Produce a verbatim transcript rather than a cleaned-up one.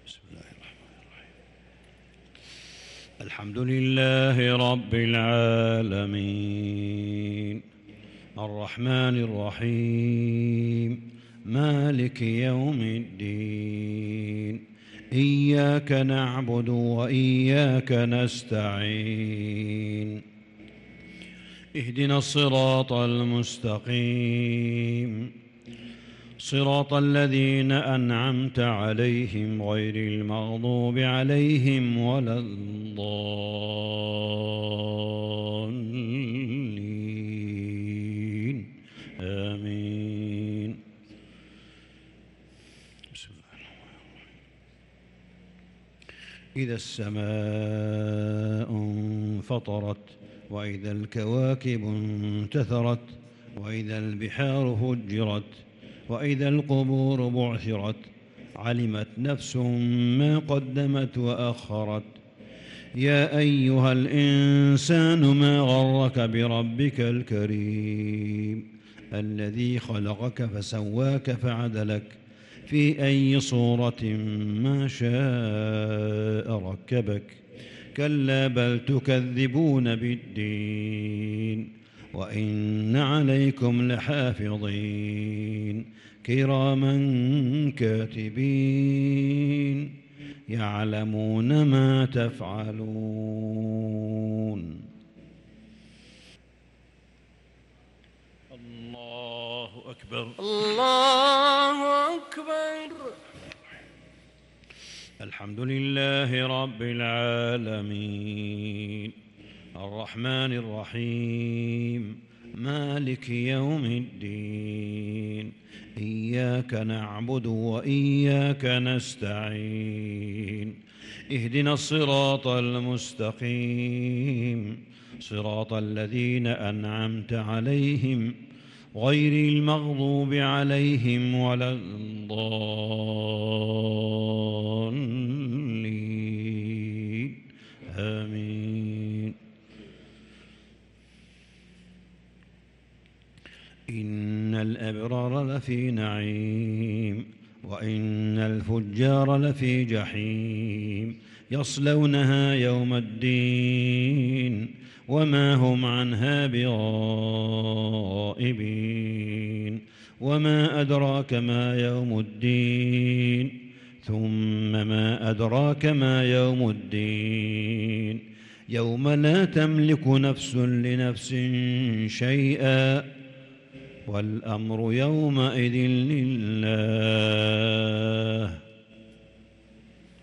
بسم الله الرحمن الرحيم. الحمد لله رب العالمين الرحمن الرحيم مالك يوم الدين إياك نعبد وإياك نستعين اهدنا الصراط المستقيم صراط الذين أنعمت عليهم غير المغضوب عليهم ولا الضالين آمين. بسم الله الرحمن الرحيم. إذا السماء انفطرت وإذا الكواكب انتثرت وإذا البحار فجرت وإذا القبور بعثرت علمت نفس ما قدمت وأخرت. يا أيها الإنسان ما غرك بربك الكريم الذي خلقك فسواك فعدلك في أي صورة ما شاء ركبك. كلا بل تكذبون بالدين وإن عليكم لحافظين كراما كاتبين يعلمون ما تفعلون. الله أكبر. الله أكبر. الحمد لله رب العالمين الرحمن الرحيم مالك يوم الدين إياك نعبد وإياك نستعين اهدنا الصراط المستقيم صراط الذين أنعمت عليهم غير المغضوب عليهم ولا الضالين آمين. إن الأبرار لفي نعيم وإن الفجار لفي جحيم يصلونها يوم الدين وما هم عنها بغائبين. وما أدراك ما يوم الدين ثم ما أدراك ما يوم الدين يوم لا تملك نفس لنفس شيئا والأمر يومئذ لله.